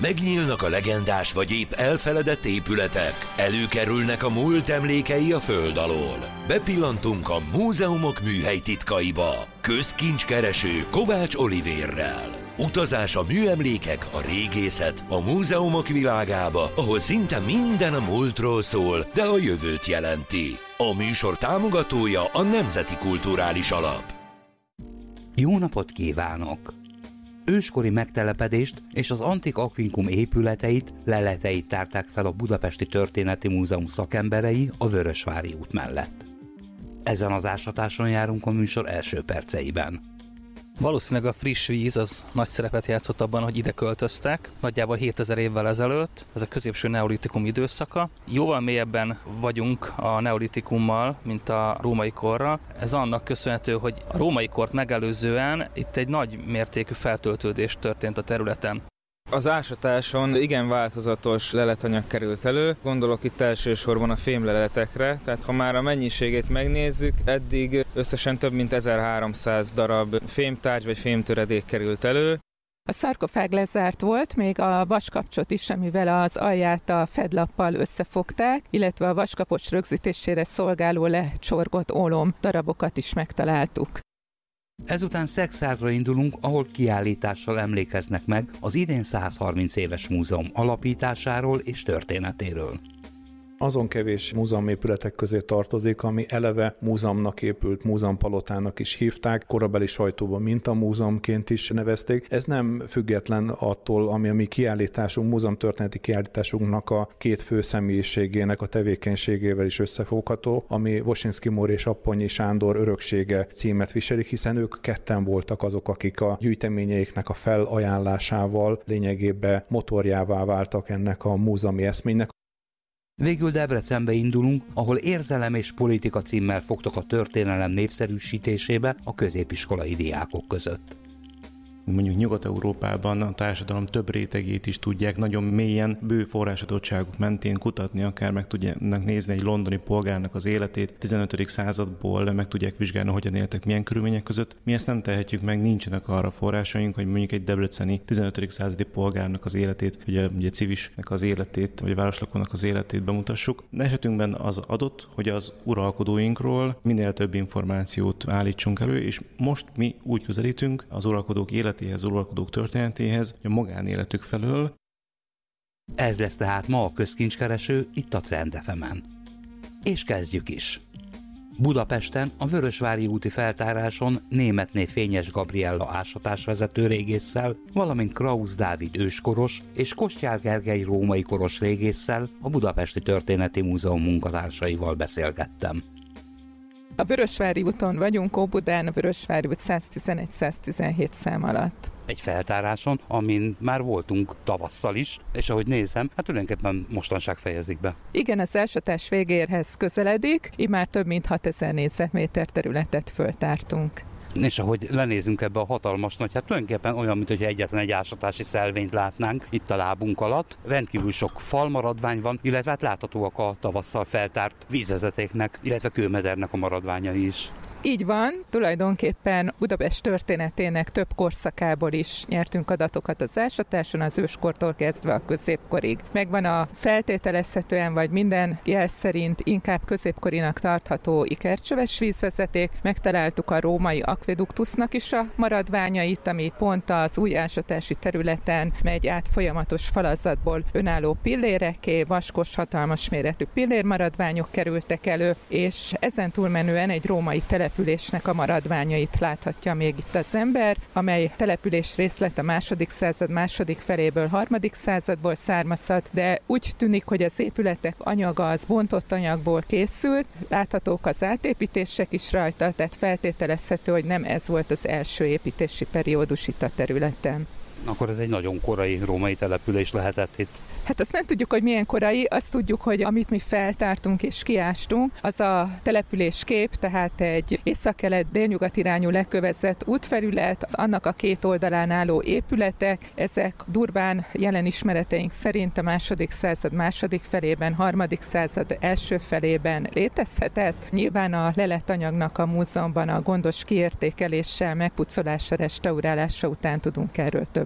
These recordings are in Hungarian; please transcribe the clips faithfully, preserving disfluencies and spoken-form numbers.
Megnyílnak a legendás vagy épp elfeledett épületek, előkerülnek a múlt emlékei a föld alól. Bepillantunk a múzeumok műhely titkaiba. Közkincskereső Kovács Olivérrel. Utazás a műemlékek, a régészet, a múzeumok világába, ahol szinte minden a múltról szól, de a jövőt jelenti. A műsor támogatója a Nemzeti Kulturális Alap. Jó napot kívánok! Őskori megtelepedést és az antik akvinkum épületeit, leleteit tárták fel a Budapesti Történeti Múzeum szakemberei a Vörösvári út mellett. Ezen az ásatáson járunk a műsor első perceiben. Valószínűleg a friss víz az nagy szerepet játszott abban, hogy ide költöztek, nagyjából hétezer évvel ezelőtt, ez a középső neolitikum időszaka. Jóval mélyebben vagyunk a neolitikummal, mint a római korra. Ez annak köszönhető, hogy a római kort megelőzően itt egy nagy mértékű feltöltődés történt a területen. Az ásatáson igen változatos leletanyag került elő, gondolok itt elsősorban a fémleletekre, tehát ha már a mennyiségét megnézzük, eddig összesen több mint ezerháromszáz darab fémtárgy vagy fémtöredék került elő. A szarkofág lezárt volt, még a vaskapcsot is, amivel az alját a fedlappal összefogták, illetve a vaskapocs rögzítésére szolgáló lecsorgott ólom darabokat is megtaláltuk. Ezután Szekszárra indulunk, ahol kiállítással emlékeznek meg az idén száz harminc éves múzeum alapításáról és történetéről. Azon kevés múzeumépületek közé tartozik, ami eleve múzeumnak épült, múzeumpalotának is hívták, korabeli sajtóban mintamúzeumként is nevezték. Ez nem független attól, ami a mi kiállításunk, múzeumtörténeti kiállításunknak a két fő személyiségének a tevékenységével is összefogható, ami Wosinski Mór és Apponyi Sándor öröksége címet viselik, hiszen ők ketten voltak azok, akik a gyűjteményeiknek a felajánlásával lényegében motorjává váltak ennek a múzeumi eszménynek. Végül Debrecenbe indulunk, ahol Érzelem és politika címmel fogtak a történelem népszerűsítésébe a középiskolai diákok között. Mondjuk Nyugat-Európában a társadalom több rétegét is tudják nagyon mélyen, bő forrásadottságuk mentén kutatni, akár meg tudják nézni egy londoni polgárnak az életét, tizenötödik századból meg tudják vizsgálni, hogyan éltek, milyen körülmények között. Mi ezt nem tehetjük meg, nincsenek arra forrásaink, hogy mondjuk egy debreceni tizenötödik századi polgárnak az életét, ugye, ugye civisnek az életét, vagy a városlakónak az életét bemutassuk. De esetünkben az adott, hogy az uralkodóinkról minél több információt állítsunk elő, és most mi úgy közelítünk az uralkodók életéhez, az uralkodók történetéhez, a magánéletük felől. Ez lesz tehát ma a közkincskereső itt a Trend ef emen. És kezdjük is. Budapesten a Vörösvári úti feltáráson Németné Fényes Gabriella ásatásvezető régésszel, valamint Krausz Dávid őskoros és Kostyál Gergely római koros régésszel, a Budapesti Történeti Múzeum munkatársaival beszélgettem. A Vörösvári úton vagyunk, Óbudán, a Vörösvári út száztizenegy száztizenhét szám alatt. Egy feltáráson, amin már voltunk tavasszal is, és ahogy nézem, hát tulajdonképpen mostanság fejezik be. Igen, az ásatás végéhez közeledik, így már több mint hatezer négyzetméter területet föltártunk. És ahogy lenézünk ebbe a hatalmas nagy, hát tulajdonképpen olyan, mint hogy egyetlen egy ásatási szelvényt látnánk itt a lábunk alatt. Rendkívül sok falmaradvány van, illetve hát láthatóak a tavasszal feltárt vízvezetéknek, illetve kőmedernek a maradványai is. Így van, tulajdonképpen Budapest történetének több korszakából is nyertünk adatokat az ásatáson, az őskortól kezdve a középkorig. Megvan a feltételezhetően, vagy minden jel szerint inkább középkorinak tartható ikercsöves vízvezeték. Megtaláltuk a római akveduktusznak is a maradványait, ami pont az új ásatási területen megy át folyamatos falazatból önálló pilléreké, vaskos, hatalmas méretű pillérmaradványok kerültek elő, és ezen túlmenően egy római település településnek a maradványait láthatja még itt az ember, amely település részlet a második század második feléből harmadik századból származhat, de úgy tűnik, hogy az épületek anyaga az bontott anyagból készült, láthatók az átépítések is rajta, tehát feltételezhető, hogy nem ez volt az első építési periódus itt a területen. Akkor ez egy nagyon korai római település lehetett itt. Hát azt nem tudjuk, hogy milyen korai, azt tudjuk, hogy amit mi feltártunk és kiástunk, az a településkép, tehát egy északkelet délnyugat irányú lekövezett útfelület, az annak a két oldalán álló épületek, ezek durván jelen ismereteink szerint a második század második felében, harmadik század első felében létezhetett. Nyilván a leletanyagnak a múzeumban a gondos kiértékeléssel, megpucolása, restaurálása után tudunk erről többet.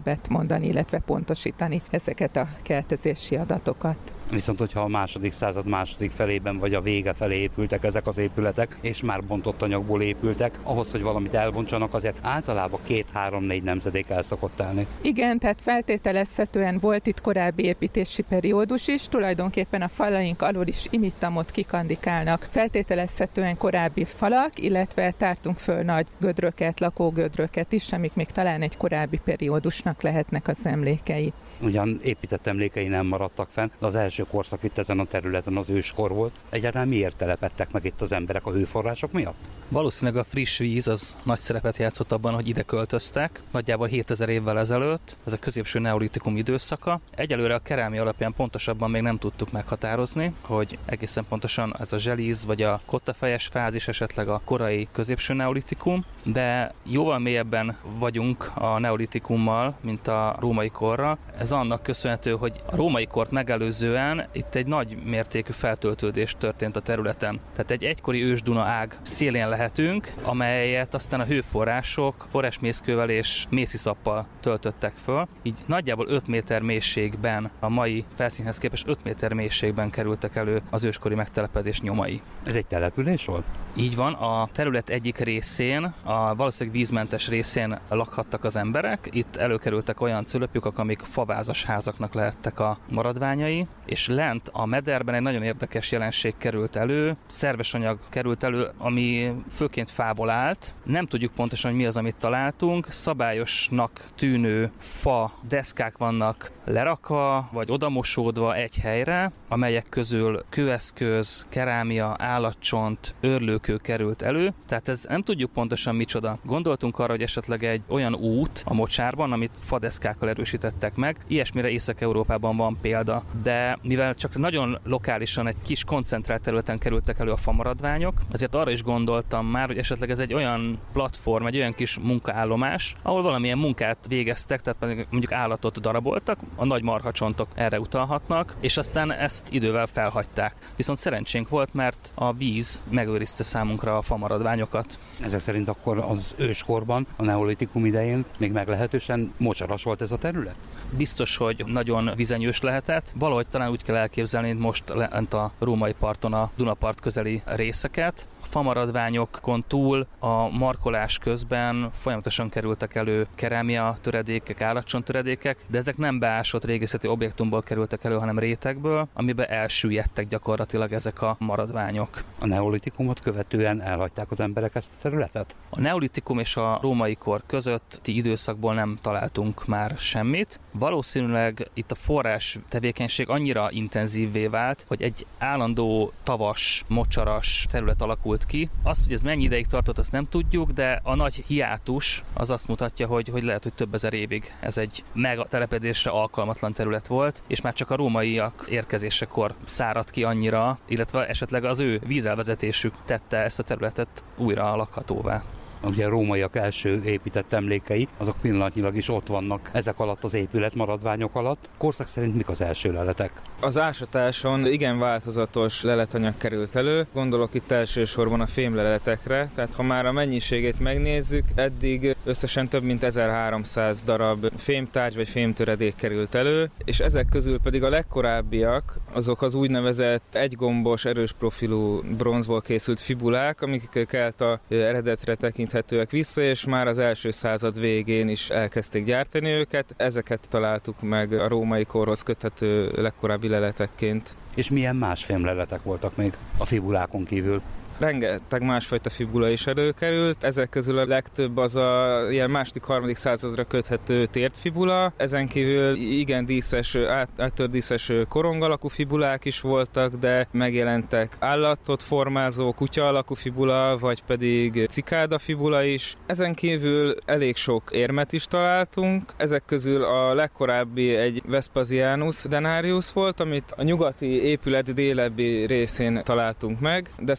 többet mondani, illetve pontosítani ezeket a keltezési adatokat. Viszont, hogyha a második század második felében vagy a vége felé épültek ezek az épületek, és már bontott anyagból épültek, ahhoz, hogy valamit elbontsanak, azért általában két-három-négy nemzedék el szokott állni. Igen, tehát feltételezhetően volt itt korábbi építési periódus is, tulajdonképpen a falaink alól is imittamot kikandikálnak. Feltételezhetően korábbi falak, illetve tártunk föl nagy gödröket, lakógödröket is, amik még talán egy korábbi periódusnak lehetnek az emlékei. Ugyan épített emlékei nem maradtak fenn, de az első korszak itt ezen a területen az őskor volt. Egyáltalán miért telepedtek meg itt az emberek, a hőforrások miatt? Valószínűleg a friss víz az nagy szerepet játszott abban, hogy ide költöztek, nagyjából hétezer évvel ezelőtt, ez a középső neolitikum időszaka. Egyelőre a kerámia alapján pontosabban még nem tudtuk meghatározni, hogy egészen pontosan ez a zselíz vagy a kottafejes fázis esetleg a korai középső neolitikum, de jóval mélyebben vagyunk a neolitikummal, mint a római korra. Ez annak köszönhető, hogy a római kort megelőzően itt egy nagy mértékű feltöltődés történt a területen. Tehát egy egykori ős-Duna ág szélén lehetünk, amelyet aztán a hőforrások forrásmészkővel és mésziszappal töltöttek föl. Így nagyjából öt méter mélységben, a mai felszínhez képest öt méter mélységben kerültek elő az őskori megtelepedés nyomai. Ez egy település volt? Így van, a terület egyik részén, a valószínűleg vízmentes részén lakhattak az emberek. Itt előkerültek olyan cülöpjukak, amik favázas házaknak lehettek a maradványai, és lent a mederben egy nagyon érdekes jelenség került elő, szerves anyag került elő, ami főként fából állt. Nem tudjuk pontosan, hogy mi az, amit találtunk. Szabályosnak tűnő fa deszkák vannak lerakva, vagy odamosódva egy helyre, amelyek közül kőeszköz, kerámia, állatcsont, őrlőkő került elő. Tehát ez nem tudjuk pontosan micsoda. Gondoltunk arra, hogy esetleg egy olyan út a mocsárban, amit fadeszkákkal erősítettek meg. Ilyesmire Észak-Európában van példa, de mivel csak nagyon lokálisan egy kis koncentrált területen kerültek elő a famaradványok, azért arra is gondoltam már, hogy esetleg ez egy olyan platform, egy olyan kis munkaállomás, ahol valamilyen munkát végeztek, tehát mondjuk állatot daraboltak, a nagy marhacsontok erre utalhatnak, és aztán ezt idővel felhagyták. Viszont szerencsénk volt, mert a víz megőrizte számunkra a famaradványokat. Ezek szerint akkor az őskorban, a neolitikum idején még meglehetősen mocsaras volt ez a terület? Biztos, hogy nagyon vizenyős lehetett. Valahogy talán úgy kell elképzelni, mint most lent a római parton a Dunapart közeli részeket. A famaradványokon túl a markolás közben folyamatosan kerültek elő kerámia töredékek, állatcsont töredékek, de ezek nem beásott régészeti objektumból kerültek elő, hanem rétegből, amiben elsüllyedtek gyakorlatilag ezek a maradványok. A neolitikumot követően elhagyták az emberek ezt a területet? A neolitikum és a római kor közötti időszakból nem találtunk már semmit. Valószínűleg itt a forrás tevékenység annyira intenzívvé vált, hogy egy állandó tavas, mocsaras terület alakult ki. Azt, hogy ez mennyi ideig tartott, azt nem tudjuk, de a nagy hiátus az azt mutatja, hogy, hogy lehet, hogy több ezer évig ez egy megtelepedésre alkalmatlan terület volt, és már csak a rómaiak érkezésekor száradt ki annyira, illetve esetleg az ő vízelvezetésük tette ezt a területet újra lakhatóvá. Ugye a rómaiak első épített emlékei, azok pillanatnyilag is ott vannak ezek alatt az épület maradványok alatt. Korszak szerint mik az első leletek? Az ásatáson igen változatos leletanyag került elő, gondolok itt elsősorban a fémleletekre, tehát ha már a mennyiségét megnézzük, eddig összesen több mint ezerháromszáz darab fémtárgy vagy fémtöredék került elő, és ezek közül pedig a legkorábbiak, azok az úgynevezett egygombos, erős profilú bronzból készült fibulák, amik kelta eredetre tekinthetőek vissza, és már az első század végén is elkezdték gyártani őket. Ezeket találtuk meg a római korhoz köthető legkorábbi leletekként. És milyen más fémleletek voltak még a fibulákon kívül? Rengeteg másfajta fibula is előkerült, ezek közül a legtöbb az a ilyen második-harmadik századra köthető tért fibula, ezen kívül igen díszes, át, áttördíszes korong alakú fibulák is voltak, de megjelentek állatot formázó kutya alakú fibula, vagy pedig cikáda fibula is. Ezen kívül elég sok érmet is találtunk, ezek közül a legkorábbi egy Vespasianus denarius volt, amit a nyugati épület délebbi részén találtunk meg, de számos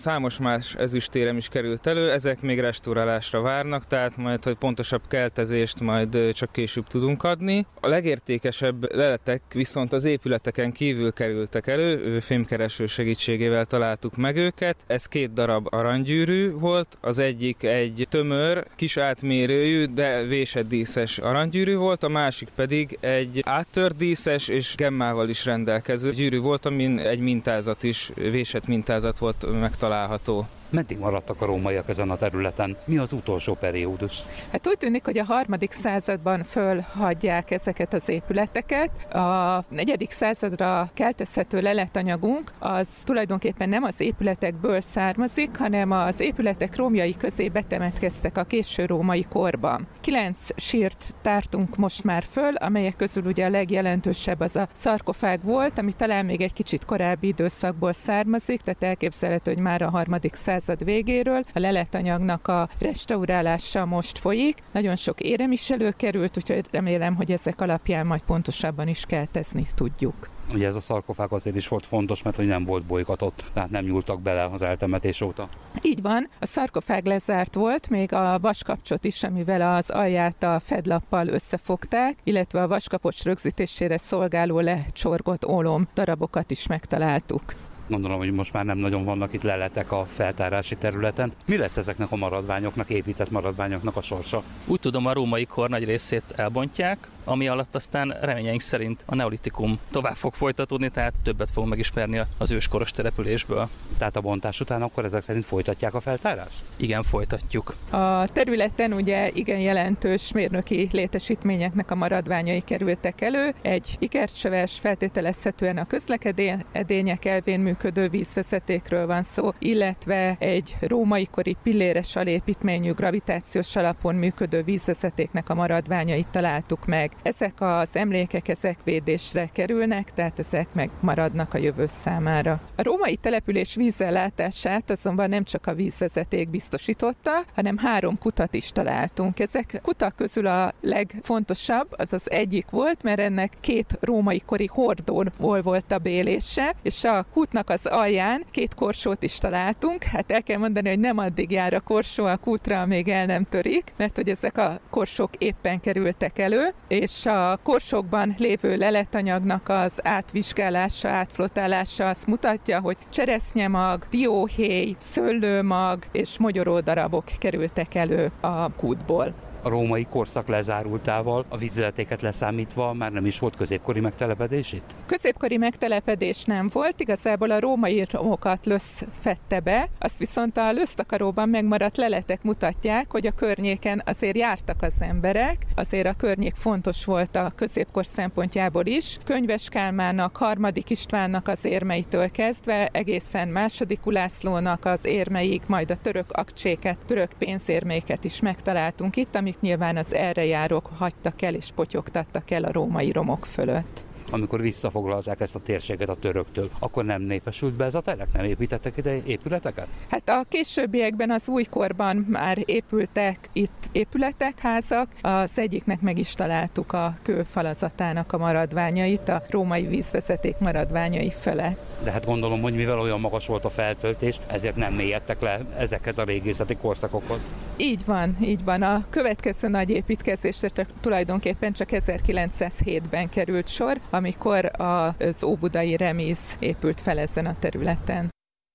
más ezüstérem is került elő, ezek még restaurálásra várnak, tehát majd, hogy pontosabb keltezést majd csak később tudunk adni. A legértékesebb leletek viszont az épületeken kívül kerültek elő, fémkereső segítségével találtuk meg őket. Ez két darab aranygyűrű volt, az egyik egy tömör, kis átmérőjű, de vésett díszes aranygyűrű volt, a másik pedig egy áttört díszes és gemmával is rendelkező gyűrű volt, amin egy mintázat is, vésett mintázat volt megtalálható. Meddig maradtak a rómaiak ezen a területen? Mi az utolsó periódus? Hát úgy tűnik, hogy a harmadik században fölhagyják ezeket az épületeket. A negyedik századra keltezhető leletanyagunk az tulajdonképpen nem az épületekből származik, hanem az épületek romjai közé betemetkeztek a késő római korban. Kilenc sírt tártunk most már föl, amelyek közül ugye a legjelentősebb az a szarkofág volt, ami talán még egy kicsit korábbi időszakból származik, tehát elképzelhető, hogy már a harmadik század végéről. A leletanyagnak a restaurálása most folyik. Nagyon sok érem is előkerült, úgyhogy remélem, hogy ezek alapján majd pontosabban is keltezni tudjuk. Ugye ez a szarkofág azért is volt fontos, mert hogy nem volt bolygatott, tehát nem nyúltak bele az eltemetés óta. Így van, a szarkofág lezárt volt, még a vaskapcsot is, amivel az alját a fedlappal összefogták, illetve a vaskapocs rögzítésére szolgáló lecsorgott ólom darabokat is megtaláltuk. Gondolom, hogy most már nem nagyon vannak itt leletek a feltárási területen. Mi lesz ezeknek a maradványoknak, épített maradványoknak a sorsa? Úgy tudom, a római kor nagy részét elbontják, ami alatt aztán reményeink szerint a neolitikum tovább fog folytatódni, tehát többet fogunk megismerni az őskoros településből. Tehát a bontás után akkor ezek szerint folytatják a feltárást? Igen, folytatjuk. A területen ugye igen jelentős mérnöki létesítményeknek a maradványai kerültek elő. Egy ikercsöves, feltételezhetően a közlekedények elvén működő vízvezetékről van szó, illetve egy római kori pilléres alépítményű gravitációs alapon működő vízvezetéknek a maradványait találtuk meg. Ezek az emlékek, ezek védésre kerülnek, tehát ezek megmaradnak a jövő számára. A római település vízellátását azonban nem csak a vízvezeték biztosította, hanem három kutat is találtunk. Ezek kutak közül a legfontosabb, az az egyik volt, mert ennek két római kori hordóból volt a bélése, és a kútnak az alján két korsót is találtunk. Hát el kell mondani, hogy nem addig jár a korsó a kútra, amíg el nem törik, mert hogy ezek a korsók éppen kerültek elő, és a korsókban lévő leletanyagnak az átvizsgálása, átflotálása azt mutatja, hogy cseresznyemag, dióhéj, szőlőmag és mogyoródarabok kerültek elő a kútból. A római korszak lezárultával, a vízvezetéket leszámítva már nem is volt középkori megtelepedés itt? Középkori megtelepedés nem volt, igazából a római romokat lösz fedte be, azt viszont a lösztakaróban megmaradt leletek mutatják, hogy a környéken azért jártak az emberek, azért a környék fontos volt a középkor szempontjából is. Könyves Kálmánnak, Harmadik Istvánnak az érmeitől kezdve egészen második Ulászlónak az érmeig, majd a török akcséket, török pénzérméket is megtaláltunk itt, amik nyilván az erre járók hagytak el és potyogtattak el a római romok fölött. Amikor visszafoglalták ezt a térséget a töröktől, akkor nem népesült be ez a terek? Nem építettek ide épületeket? Hát a későbbiekben az újkorban már épültek itt épületek, házak. Az egyiknek meg is találtuk a kőfalazatának a maradványait, a római vízvezeték maradványai felett. De hát gondolom, hogy mivel olyan magas volt a feltöltés, ezért nem mélyedtek le ezekhez a régészeti korszakokhoz. Így van, így van. A következő nagy építkezésre csak, tulajdonképpen csak ezerkilencszázhétben került sor, amikor az óbudai remíz épült fel ezen a területen.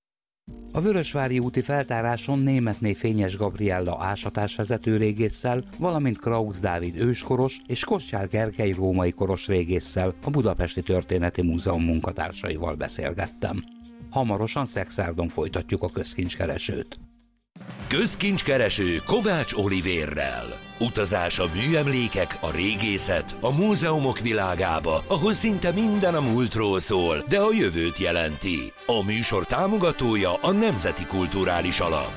A Vörösvári úti feltáráson Németné Fényes Gabriella ásatásvezető régésszel, valamint Krausz Dávid őskoros és Kostyál Gergely római koros régésszel, a Budapesti Történeti Múzeum munkatársaival beszélgettem. Hamarosan Szekszárdon folytatjuk a közkincskeresőt. Közkincskereső Kovács Olivérrel. Utazás a műemlékek, a régészet, a múzeumok világába, ahol szinte minden a múltról szól, de a jövőt jelenti. A műsor támogatója a Nemzeti Kulturális Alap.